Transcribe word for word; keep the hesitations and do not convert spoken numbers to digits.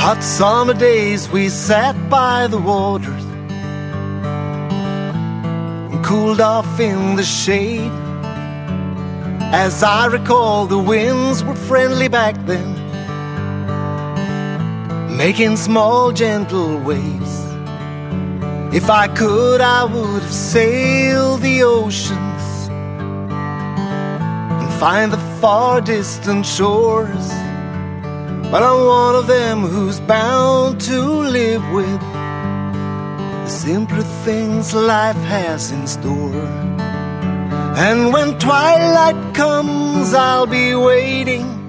Hot summer days we sat by the waters and cooled off in the shade. As I recall, the winds were friendly back then, making small gentle waves. If I could, I would have sailed the oceans and find the far distant shores. But I'm one of them who's bound to live with the simpler things life has in store. And when twilight comes, I'll be waiting